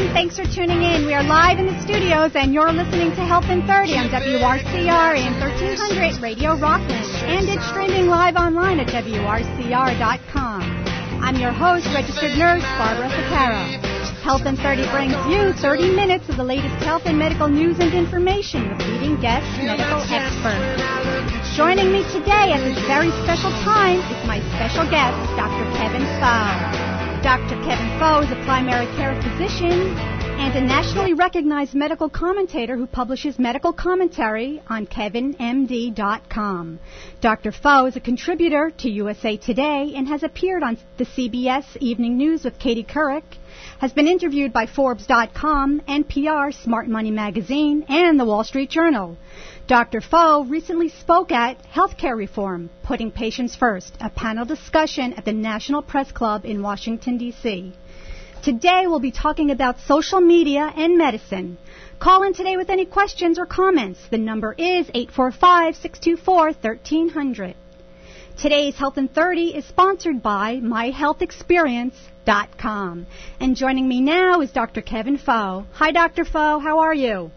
Thanks for tuning in. We are live in the studios, and you're listening to Health in 30 on WRCR and 1300 Radio Rockland. And it's streaming live online at WRCR.com. I'm your host, registered nurse Barbara Ficarra. Health in 30 brings you 30 minutes of the latest health and medical news and information with leading guests, medical experts. Joining me today at this very special time is my special guest, Dr. Kevin Pfau. Dr. Kevin Pfau is a primary care physician and a nationally recognized medical commentator who publishes medical commentary on kevinmd.com. Dr. Pfau is a contributor to USA Today and has appeared on the CBS Evening News with Katie Couric, has been interviewed by Forbes.com, NPR, Smart Money Magazine, and the Wall Street Journal. Dr. Pfau recently spoke at Healthcare Reform, Putting Patients First, a panel discussion at the National Press Club in Washington, D.C. Today we'll be talking about social media and medicine. Call in today with any questions or comments. The number is 845-624-1300. Today's Health in 30 is sponsored by MyHealthExperience.com. And joining me now is Dr. Kevin Pfau. Hi, Dr. Pfau. How are you?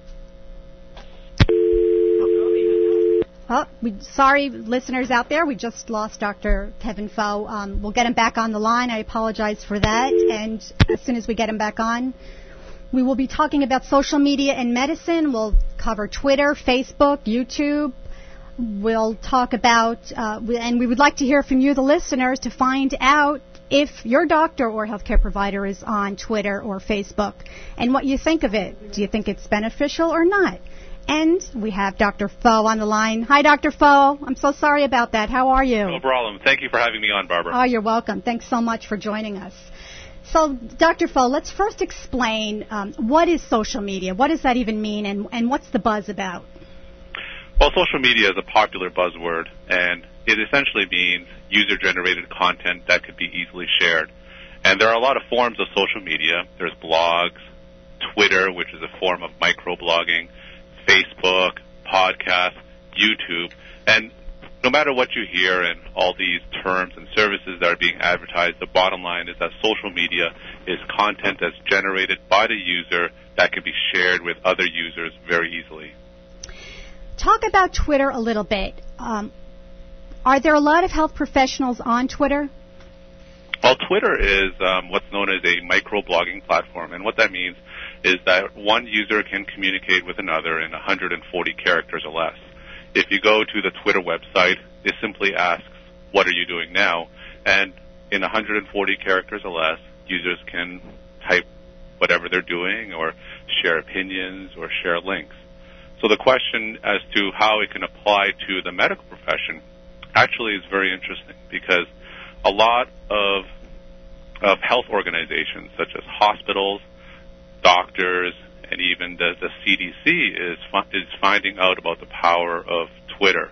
Sorry, listeners out there, we just lost Dr. Kevin Pfau. We'll get him back on the line. I apologize for that. And as soon as we get him back on, we will be talking about social media and medicine. We'll cover Twitter, Facebook, YouTube. We'll talk about, and we would like to hear from you, the listeners, to find out if your doctor or healthcare provider is on Twitter or Facebook and what you think of it. Do you think it's beneficial or not? And we have Dr. Pfau on the line. Hi, Dr. Pfau. I'm so sorry about that. How are you? No problem. Thank you for having me on, Barbara. Oh, you're welcome. Thanks so much for joining us. So, Dr. Pfau, let's first explain what is social media. What does that even mean, and what's the buzz about? Well, social media is a popular buzzword, and it essentially means user-generated content that could be easily shared. And there are a lot of forms of social media. There's blogs, Twitter, which is a form of microblogging, Facebook, podcasts, YouTube, and no matter what you hear and all these terms and services that are being advertised, the bottom line is that social media is content that's generated by the user that can be shared with other users very easily. Talk about Twitter a little bit. Are there a lot of health professionals on Twitter? Well, Twitter is what's known as a microblogging platform, and what that means is that one user can communicate with another in 140 characters or less. If you go to the Twitter website, it simply asks, "What are you doing now?" And in 140 characters or less, users can type whatever they're doing or share opinions or share links. So the question as to how it can apply to the medical profession actually is very interesting, because a lot of health organizations, such as hospitals, doctors, and even the CDC is finding out about the power of Twitter.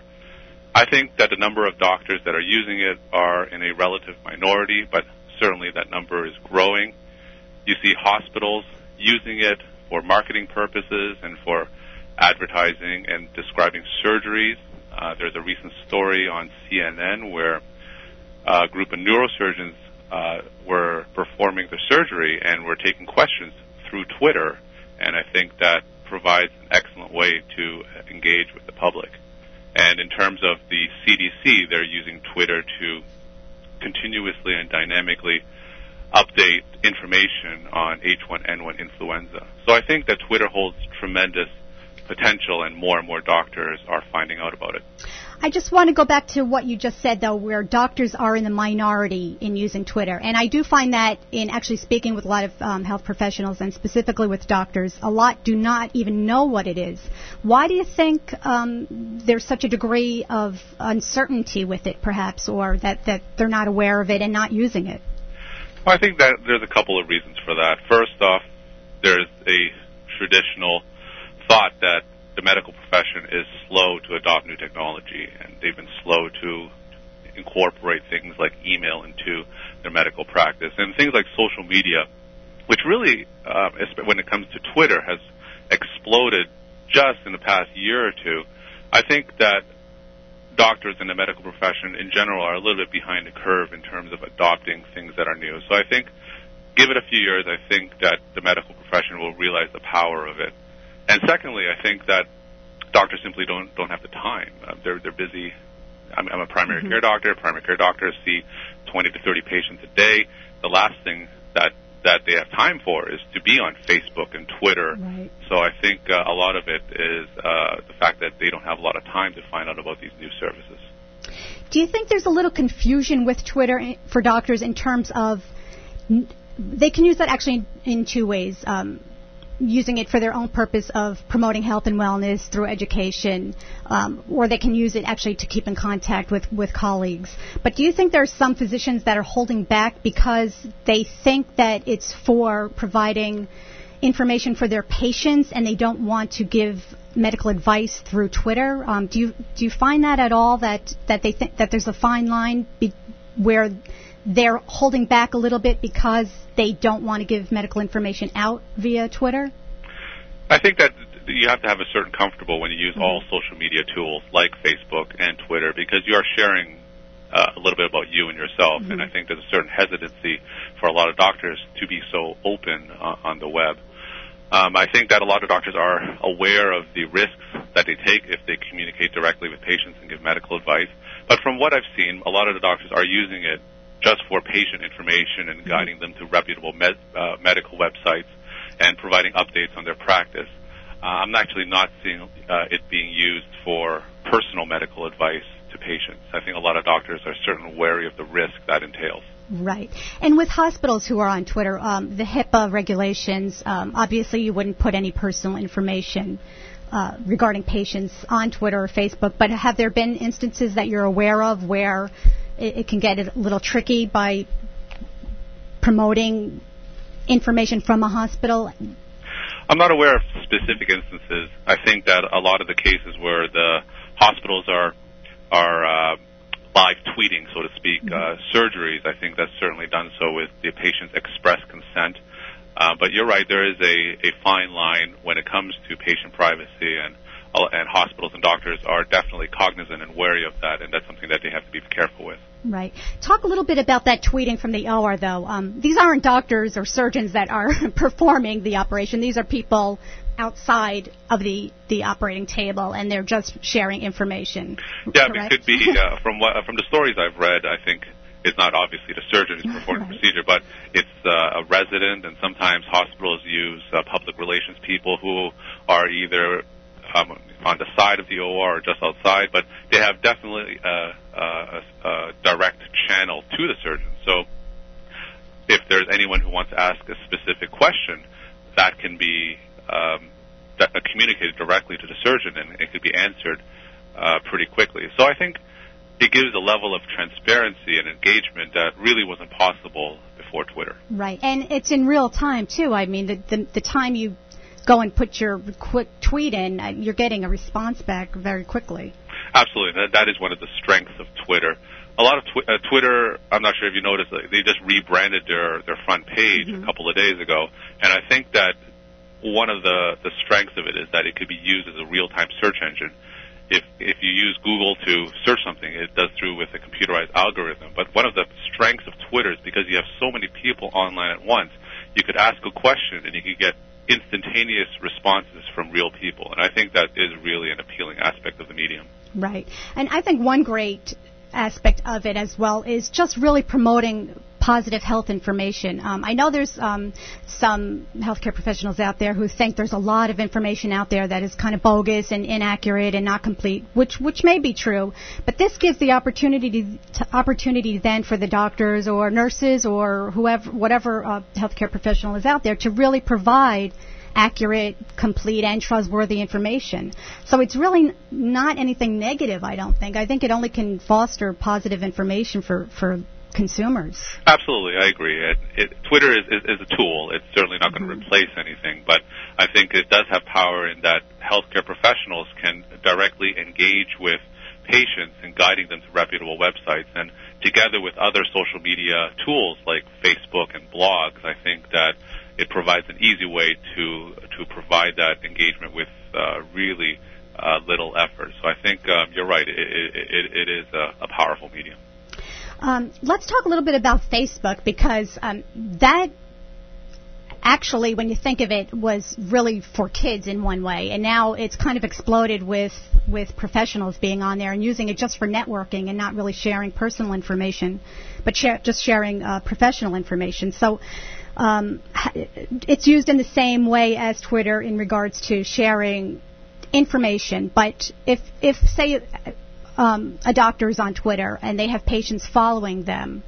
I think that the number of doctors that are using it are in a relative minority, but certainly that number is growing. You see hospitals using it for marketing purposes and for advertising and describing surgeries. There's a recent story on CNN where a group of neurosurgeons were performing the surgery and were taking questions through Twitter, and I think that provides an excellent way to engage with the public. And in terms of the CDC, they're using Twitter to continuously and dynamically update information on H1N1 influenza. So I think that Twitter holds tremendous potential, and more doctors are finding out about it. I just want to go back to what you just said, though, where doctors are in the minority in using Twitter. And I do find that in actually speaking with a lot of health professionals, and specifically with doctors, a lot do not even know what it is. Why do you think there's such a degree of uncertainty with it, perhaps, or that they're not aware of it and not using it? Well, I think that there's a couple of reasons for that. First off, there's a traditional thought that the medical profession is slow to adopt new technology, and they've been slow to incorporate things like email into their medical practice. And things like social media, which really, when it comes to Twitter, has exploded just in the past year or two. I think that doctors in the medical profession in general are a little bit behind the curve in terms of adopting things that are new. So I think give it a few years, I think that the medical profession will realize the power of it. And secondly, I think that doctors simply don't have the time. They're busy. I'm a primary care doctor. Primary care doctors see 20 to 30 patients a day. The last thing that they have time for is to be on Facebook and Twitter. Right. So I think a lot of it is the fact that they don't have a lot of time to find out about these new services. Do you think there's a little confusion with Twitter for doctors in terms of they can use that actually in two ways, using it for their own purpose of promoting health and wellness through education, or they can use it actually to keep in contact with colleagues. But do you think there are some physicians that are holding back because they think that it's for providing information for their patients and they don't want to give medical advice through Twitter? Do you find that at all, that they think that there's a fine line where they're holding back a little bit because they don't want to give medical information out via Twitter? I think that you have to have a certain comfortable when you use all social media tools like Facebook and Twitter, because you are sharing a little bit about you and yourself, and I think there's a certain hesitancy for a lot of doctors to be so open on the web. I think that a lot of doctors are aware of the risks that they take if they communicate directly with patients and give medical advice. But from what I've seen, a lot of the doctors are using it just for patient information and guiding them to reputable medical websites and providing updates on their practice. I'm actually not seeing it being used for personal medical advice to patients. I think a lot of doctors are certainly wary of the risk that entails. Right. And with hospitals who are on Twitter, the HIPAA regulations, obviously you wouldn't put any personal information regarding patients on Twitter or Facebook, but have there been instances that you're aware of where it can get a little tricky by promoting information from a hospital? I'm not aware of specific instances. I think that a lot of the cases where the hospitals are live tweeting, so to speak, surgeries, I think that's certainly done so with the patient's express consent. But you're right, there is a fine line when it comes to patient privacy, and hospitals and doctors are definitely cognizant and wary of that, and that's something that they have to be careful with. Right. Talk a little bit about that tweeting from the OR, though. These aren't doctors or surgeons that are performing the operation. These are people outside of the operating table, and they're just sharing information. Yeah, correct? It could be from the stories I've read. I think it's not obviously the surgeon who's performing the procedure, but it's a resident, and sometimes hospitals use public relations people who are either on the side of the OR or just outside, but they have definitely a direct channel to the surgeon. So if there's anyone who wants to ask a specific question, that can be communicated directly to the surgeon, and it could be answered pretty quickly. So I think it gives a level of transparency and engagement that really wasn't possible before Twitter. Right, and it's in real time, too. I mean, the time you go and put your quick tweet in, you're getting a response back very quickly. Absolutely. That is one of the strengths of Twitter. A lot of Twitter, I'm not sure if you noticed, they just rebranded their front page a couple of days ago, and I think that one of the strengths of it is that it could be used as a real-time search engine. If you use Google to search something, it does through with a computerized algorithm. But one of the strengths of Twitter is because you have so many people online at once, you could ask a question and you could get instantaneous responses from real people. And I think that is really an appealing aspect of the medium. Right. And I think one great aspect of it as well is just really promoting positive health information. I know there's some healthcare professionals out there who think there's a lot of information out there that is kind of bogus and inaccurate and not complete, which may be true. But this gives the opportunity then for the doctors or nurses or whatever healthcare professional is out there to really provide accurate, complete, and trustworthy information. So it's really not anything negative, I don't think. I think it only can foster positive information for consumers. Absolutely, I agree. Twitter is a tool. It's certainly not going to replace anything, but I think it does have power in that healthcare professionals can directly engage with patients and guiding them to reputable websites. And together with other social media tools like Facebook and blogs, I think that it provides an easy way to provide that engagement with really little effort. So I think you're right. It is a powerful medium. Let's talk a little bit about Facebook, because that actually, when you think of it, was really for kids in one way, and now it's kind of exploded with professionals being on there and using it just for networking and not really sharing personal information, but just sharing professional information. So it's used in the same way as Twitter in regards to sharing information. But if say a doctor is on Twitter and they have patients following them,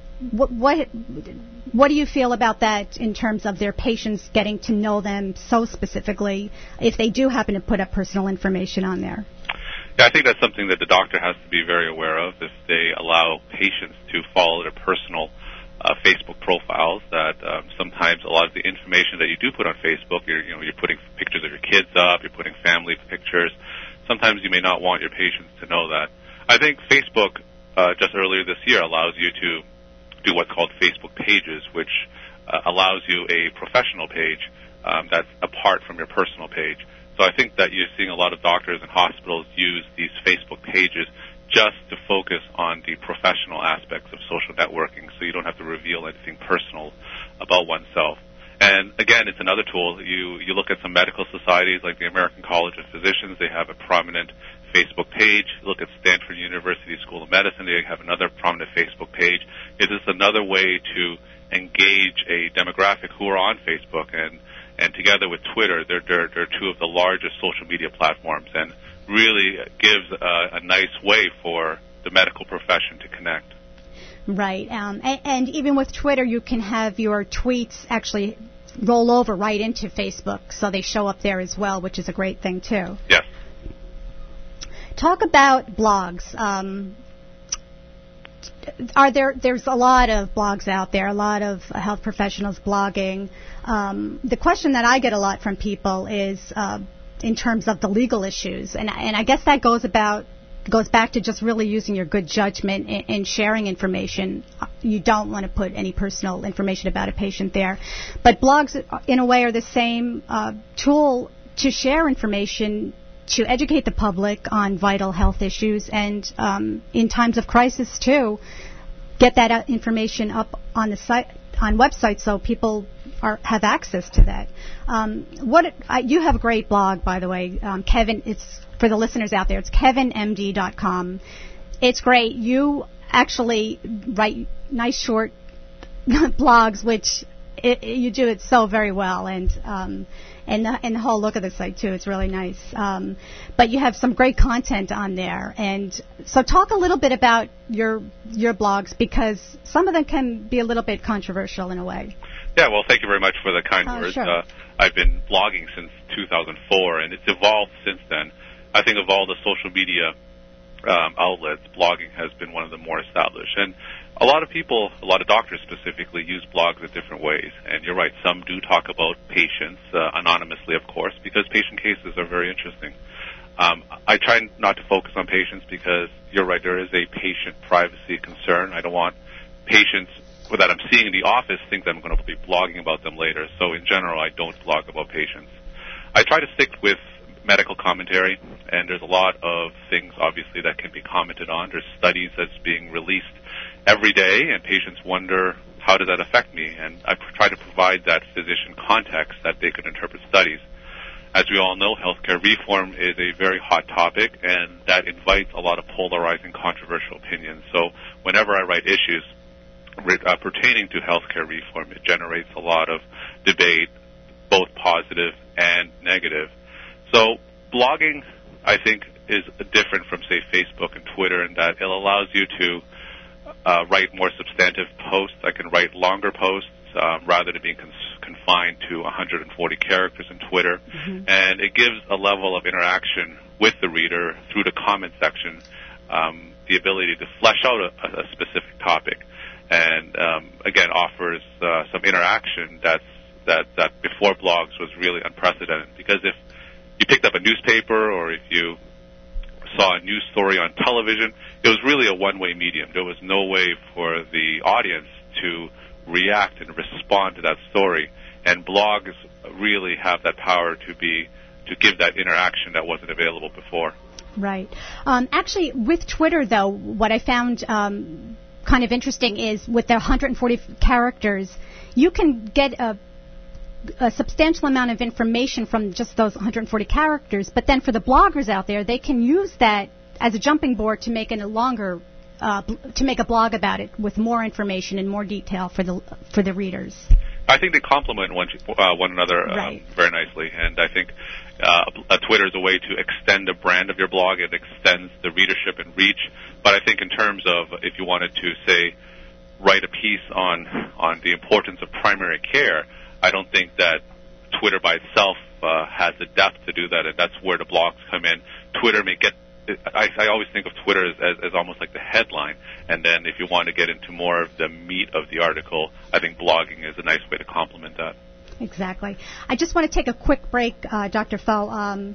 what do you feel about that in terms of their patients getting to know them so specifically if they do happen to put up personal information on there? Yeah, I think that's something that the doctor has to be very aware of if they allow patients to follow their personal Facebook profiles. That sometimes a lot of the information that you do put on Facebook, you're putting pictures of your kids up, you're putting family pictures. Sometimes you may not want your patients to know that. I think Facebook just earlier this year allows you to do what's called Facebook pages, which allows you a professional page that's apart from your personal page. So I think that you're seeing a lot of doctors and hospitals use these Facebook pages just to focus on the professional aspects of social networking, so you don't have to reveal anything personal about oneself. And again, it's another tool. You look at some medical societies like the American College of Physicians, they have a prominent Facebook page. You look at Stanford University School of Medicine, they have another prominent Facebook page. It is another way to engage a demographic who are on Facebook, and together with Twitter, they're two of the largest social media platforms, and really gives a nice way for the medical profession to connect. Right. And even with Twitter, you can have your tweets actually roll over right into Facebook, so they show up there as well, which is a great thing, too. Yes. Talk about blogs. There's a lot of blogs out there, a lot of health professionals blogging. The question that I get a lot from people is in terms of the legal issues, and I guess that goes back to just really using your good judgment in sharing information. You don't want to put any personal information about a patient there. But blogs, in a way, are the same tool to share information, to educate the public on vital health issues, and in times of crisis, too, get that information up on the site, on websites, so people have access to that. You have a great blog, by the way, Kevin. It's for the listeners out there. It's kevinmd.com. It's great. You actually write nice short blogs, which you do it so very well, and the whole look of the site too. It's really nice. But you have some great content on there, and so talk a little bit about your blogs, because some of them can be a little bit controversial in a way. Yeah, well, thank you very much for the kind words. Sure. I've been blogging since 2004, and it's evolved since then. I think of all the social media outlets, blogging has been one of the more established. And a lot of people, a lot of doctors specifically, use blogs in different ways. And you're right, some do talk about patients, anonymously, of course, because patient cases are very interesting. I try not to focus on patients because, you're right, there is a patient privacy concern. I don't want patients that I'm seeing in the office think that I'm going to be blogging about them later. So in general, I don't blog about patients. I try to stick with medical commentary, and there's a lot of things, obviously, that can be commented on. There's studies that's being released every day, and patients wonder, how does that affect me? And I try to provide that physician context that they could interpret studies. As we all know, healthcare reform is a very hot topic, and that invites a lot of polarizing, controversial opinions. So whenever I write issues pertaining to healthcare reform, it generates a lot of debate, both positive and negative. So blogging, I think, is different from, say, Facebook and Twitter in that it allows you to write more substantive posts. I can write longer posts rather than being confined to 140 characters in Twitter. Mm-hmm. And it gives a level of interaction with the reader through the comment section, the ability to flesh out a specific topic, and again offers some interaction that before blogs was really unprecedented. Because if you picked up a newspaper or if you saw a news story on television, it was really a one-way medium. There was no way for the audience to react and respond to that story. And blogs really have that power to give that interaction that wasn't available before. Right. Actually, with Twitter, though, what I found kind of interesting is with the 140 characters, you can get a substantial amount of information from just those 140 characters. But then for the bloggers out there, they can use that as a jumping board to make a longer, to make a blog about it with more information and more detail for the readers. I think they complement one another Right. Very nicely, and I think Twitter is a way to extend the brand of your blog. It extends the readership and reach. But I think in terms of if you wanted to, say, write a piece on the importance of primary care, I don't think that Twitter by itself has the depth to do that, and that's where the blogs come in. Twitter may get I always think of Twitter as almost like the headline, and then if you want to get into more of the meat of the article, I think blogging is a nice way to complement that. Exactly. I just want to take a quick break, Dr. Pho,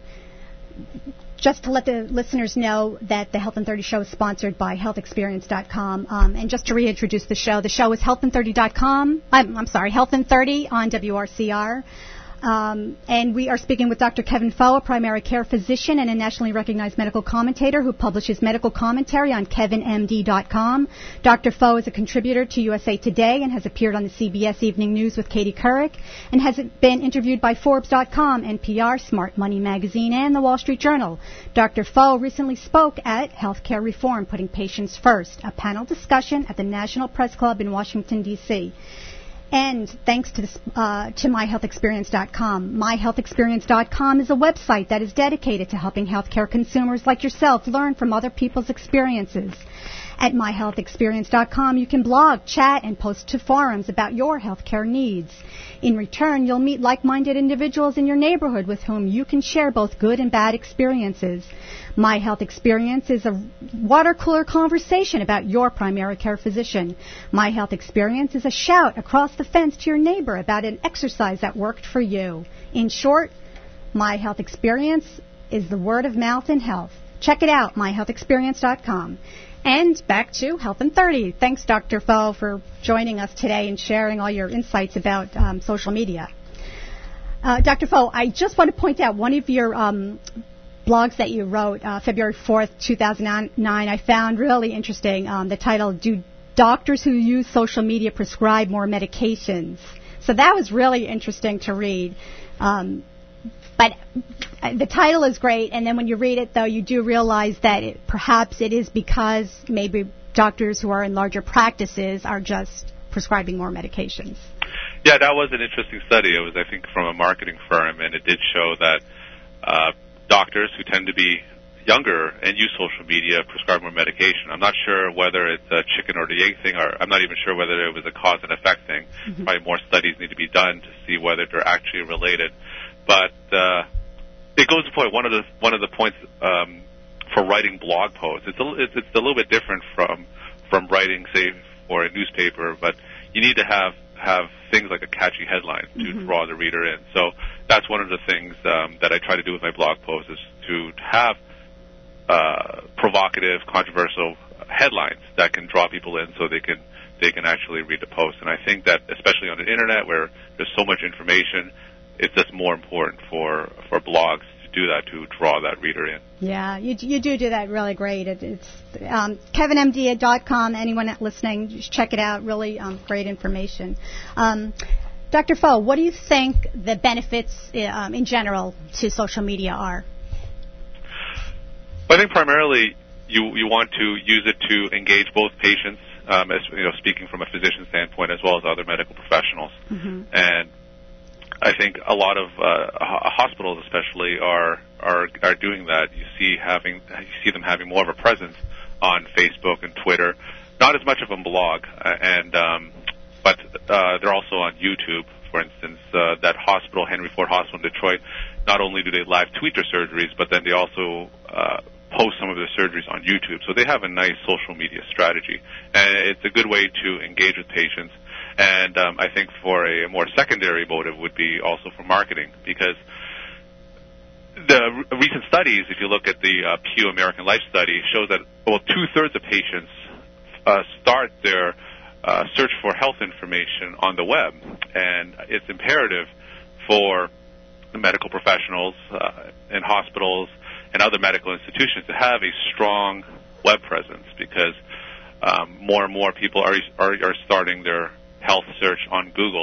just to let the listeners know that the Health in 30 show is sponsored by HealthExperience.com. And just to reintroduce the show is HealthIn30.com. I'm sorry, Health in 30 on WRCR. And we are speaking with Dr. Kevin Pho, a primary care physician and a nationally recognized medical commentator who publishes medical commentary on KevinMD.com. Dr. Pho is a contributor to USA Today and has appeared on the CBS Evening News with Katie Couric and has been interviewed by Forbes.com, NPR, Smart Money Magazine, and the Wall Street Journal. Dr. Pho recently spoke at Healthcare Reform, Putting Patients First, a panel discussion at the National Press Club in Washington, D.C. And thanks to MyHealthExperience.com. MyHealthExperience.com is a website that is dedicated to helping healthcare consumers like yourself learn from other people's experiences. At MyHealthExperience.com, you can blog, chat, and post to forums about your healthcare needs. In return, you'll meet like-minded individuals in your neighborhood with whom you can share both good and bad experiences. My Health Experience is a water cooler conversation about your primary care physician. My Health Experience is a shout across the fence to your neighbor about an exercise that worked for you. In short, My Health Experience is the word of mouth in health. Check it out, MyHealthExperience.com. And back to Health in 30. Thanks, Dr. Pho, for joining us today and sharing all your insights about social media. Dr. Pho, I just want to point out one of your blogs that you wrote February 4th, 2009, I found really interesting. The title, Do Doctors Who Use Social Media Prescribe More Medications? So that was really interesting to read. But the title is great, and then when you read it, though, you do realize that perhaps it is because maybe doctors who are in larger practices are just prescribing more medications. Yeah, that was an interesting study. It was, I think, from a marketing firm, and it did show that doctors who tend to be younger and use social media prescribe more medication. I'm not sure whether it's a chicken or the egg thing, or I'm not even sure whether it was a cause and effect thing. Mm-hmm. Probably more studies need to be done to see whether they're actually related. But it goes to point. One of the points for writing blog posts. It's a little bit different from writing, say, for a newspaper. But you need to have things like a catchy headline to mm-hmm. draw the reader in. So that's one of the things that I try to do with my blog posts, is to have provocative, controversial headlines that can draw people in, so they can actually read the post. And I think that especially on the internet, where there's so much information, it's just more important for blogs to do that, to draw that reader in. Yeah, you do that really great. It's KevinMD.com. Anyone listening, just check it out. Really great information. Dr. Pho, what do you think the benefits in general to social media are? I think primarily you want to use it to engage both patients, as speaking from a physician standpoint, as well as other medical professionals. Mm-hmm. And I think a lot of hospitals, especially, are doing that. You see them having more of a presence on Facebook and Twitter, not as much of a blog, but they're also on YouTube. For instance, that hospital, Henry Ford Hospital in Detroit, not only do they live tweet their surgeries, but then they also post some of their surgeries on YouTube. So they have a nice social media strategy, and it's a good way to engage with patients. And I think for a more secondary motive would be also for marketing, because the recent studies, if you look at the Pew American Life Study, shows that 2/3 of patients start their search for health information on the web, and it's imperative for the medical professionals in hospitals and other medical institutions to have a strong web presence, because more and more people are starting their health search on Google,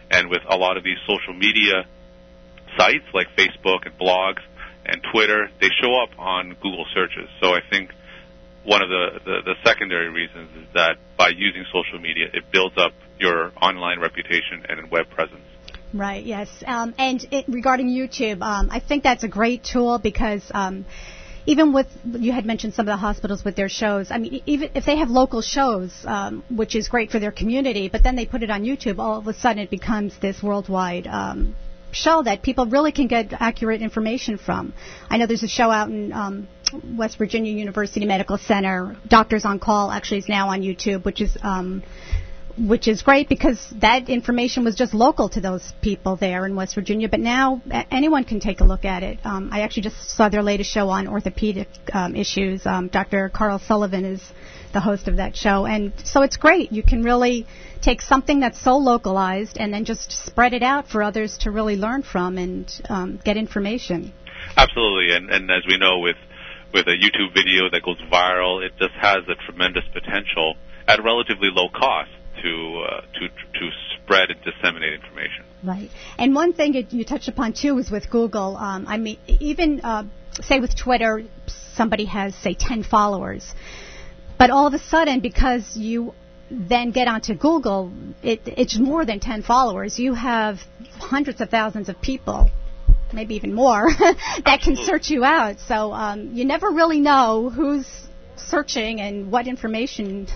And with a lot of these social media sites like Facebook and blogs and Twitter, they show up on Google searches. So I think one of the secondary reasons is that by using social media, it builds up your online reputation and web presence. Right, yes. Regarding YouTube, I think that's a great tool because even with, you had mentioned some of the hospitals with their shows, I mean, even if they have local shows, which is great for their community, but then they put it on YouTube, all of a sudden it becomes this worldwide show that people really can get accurate information from. I know there's a show out in West Virginia University Medical Center, Doctors on Call, actually is now on YouTube, which is great because that information was just local to those people there in West Virginia, but now anyone can take a look at it. I actually just saw their latest show on orthopedic issues. Dr. Carl Sullivan is the host of that show, and so it's great. You can really take something that's so localized and then just spread it out for others to really learn from and get information. Absolutely, and as we know, with a YouTube video that goes viral, it just has a tremendous potential at relatively low cost to spread and disseminate information. Right. And one thing you touched upon, too, is with Google. I mean, even, say, with Twitter, somebody has, say, 10 followers. But all of a sudden, because you then get onto Google, it's more than 10 followers. You have hundreds of thousands of people, maybe even more, that can search you out. So you never really know who's searching and what information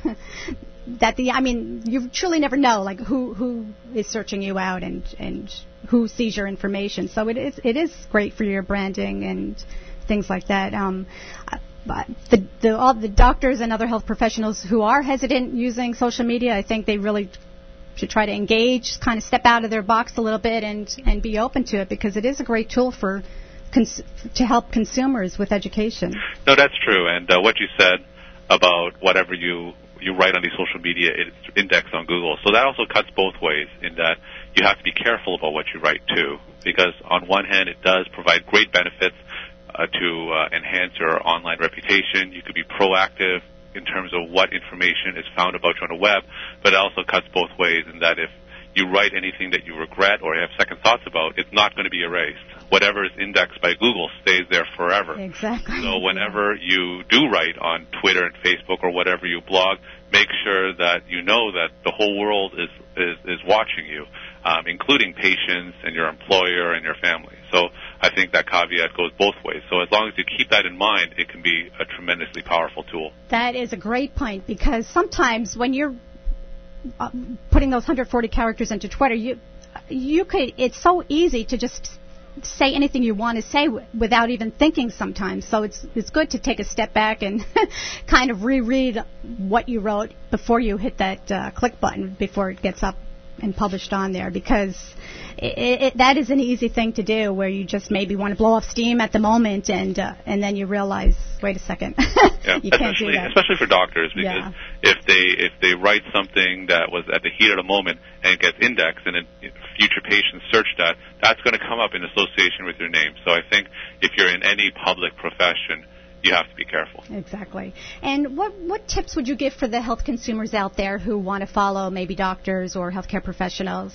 you truly never know, like who is searching you out and who sees your information. So it is great for your branding and things like that. But all the doctors and other health professionals who are hesitant using social media, I think they really should try to engage, kind of step out of their box a little bit and be open to it, because it is a great tool to help consumers with education. No, that's true. And what you said about whatever you write on these social media, it's indexed on Google. So that also cuts both ways in that you have to be careful about what you write too, because on one hand it does provide great benefits to enhance your online reputation. You could be proactive in terms of what information is found about you on the web, but it also cuts both ways in that if you write anything that you regret or have second thoughts about, it's not going to be erased. Whatever is indexed by Google stays there forever. Exactly. So whenever you do write on Twitter and Facebook or whatever you blog, make sure that you know that the whole world is watching you, including patients and your employer and your family. So I think that caveat goes both ways. So as long as you keep that in mind, it can be a tremendously powerful tool. That is a great point, because sometimes when you're putting those 140 characters into Twitter, you could, it's so easy to just say anything you want to say without even thinking sometimes. So it's good to take a step back and kind of reread what you wrote before you hit that click button, before it gets up and published on there, because that is an easy thing to do, where you just maybe want to blow off steam at the moment, and then you realize, wait a second, you can't do that. Especially for doctors, because if they write something that was at the heat of the moment and it gets indexed, and then future patients search that, that's going to come up in association with your name. So I think if you're in any public profession, you have to be careful. Exactly. And what tips would you give for the health consumers out there who want to follow maybe doctors or healthcare professionals,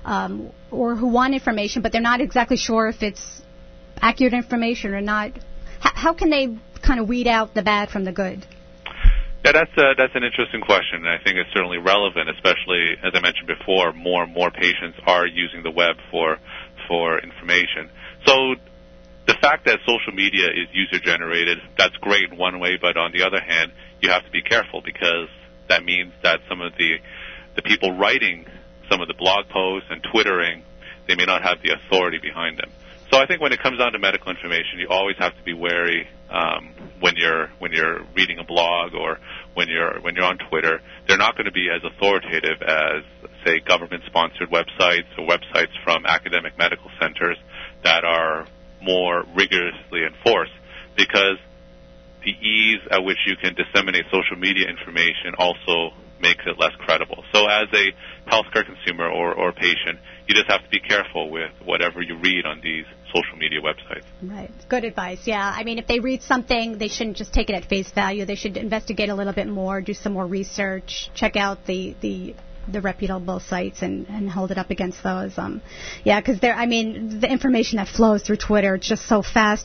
or who want information but they're not exactly sure if it's accurate information or not? How can they kind of weed out the bad from the good? Yeah, that's an interesting question, and I think it's certainly relevant, especially, as I mentioned before, more and more patients are using the web for information. So the fact that social media is user-generated, that's great in one way, but on the other hand, you have to be careful, because that means that some of the people writing some of the blog posts and Twittering, they may not have the authority behind them. So I think when it comes down to medical information, you always have to be wary when you're reading a blog or when you're on Twitter. They're not going to be as authoritative as, say, government-sponsored websites or websites from academic medical centers that are more rigorously enforced, because the ease at which you can disseminate social media information also makes it less credible. So as a healthcare consumer or patient, you just have to be careful with whatever you read on these social media websites. Right. Good advice. Yeah. I mean, if they read something, they shouldn't just take it at face value. They should investigate a little bit more, do some more research, check out the the reputable sites and hold it up against those. Because the information that flows through Twitter, it's just so fast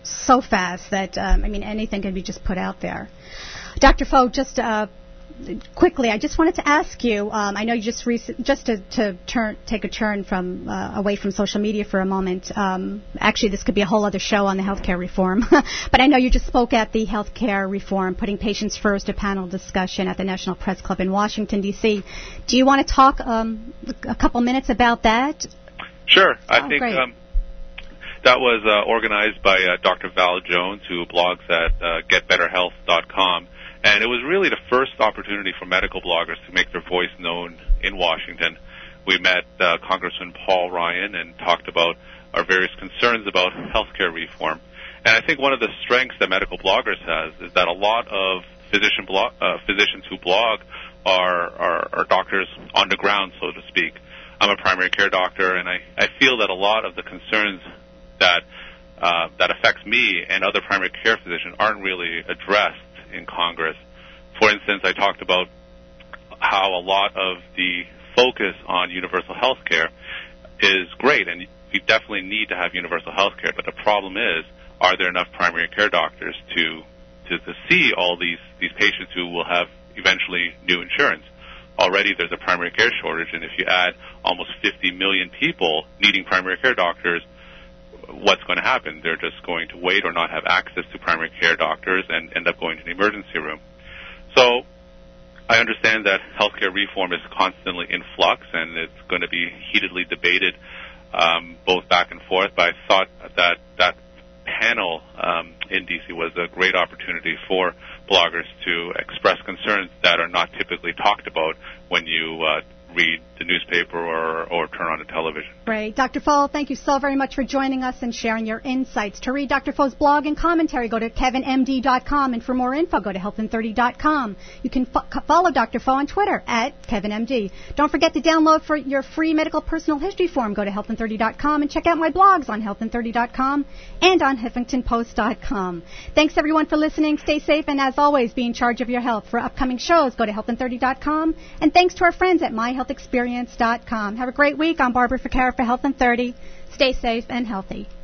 that anything can be just put out there. Dr. Foe, just quickly, I just wanted to ask you. I know you just take a turn from away from social media for a moment. Actually, this could be a whole other show on the healthcare reform. But I know you just spoke at the healthcare reform, putting patients first, a panel discussion at the National Press Club in Washington D.C. Do you want to talk a couple minutes about that? Sure. I think That was organized by Dr. Val Jones, who blogs at getbetterhealth.com. And it was really the first opportunity for medical bloggers to make their voice known in Washington. We met Congressman Paul Ryan and talked about our various concerns about healthcare reform. And I think one of the strengths that medical bloggers has is that a lot of physicians who blog are doctors on the ground, so to speak. I'm a primary care doctor, and I feel that a lot of the concerns that affects me and other primary care physicians aren't really addressed in Congress. For instance, I talked about how a lot of the focus on universal health care is great, and we definitely need to have universal health care, but the problem is, are there enough primary care doctors to see all these patients who will have eventually new insurance? Already there's a primary care shortage, and if you add almost 50 million people needing primary care doctors, what's going to happen? They're just going to wait or not have access to primary care doctors and end up going to the emergency room. So I understand that healthcare reform is constantly in flux, and it's going to be heatedly debated both back and forth, but I thought that panel in D.C. was a great opportunity for bloggers to express concerns that are not typically talked about when you read the newspaper or turn on the television. Great. Dr. Foe, thank you so very much for joining us and sharing your insights. To read Dr. Foe's blog and commentary, go to kevinmd.com, and for more info, go to healthin30.com. You can follow Dr. Foe on Twitter at kevinmd. Don't forget to download for your free medical personal history form. Go to healthin30.com and check out my blogs on healthin30.com and on huffingtonpost.com. Thanks, everyone, for listening. Stay safe, and as always, be in charge of your health. For upcoming shows, go to healthin30.com, and thanks to our friends at myhealthexperience.com. Have a great week. I'm Barbara Ficarra for Health in 30. Stay safe and healthy.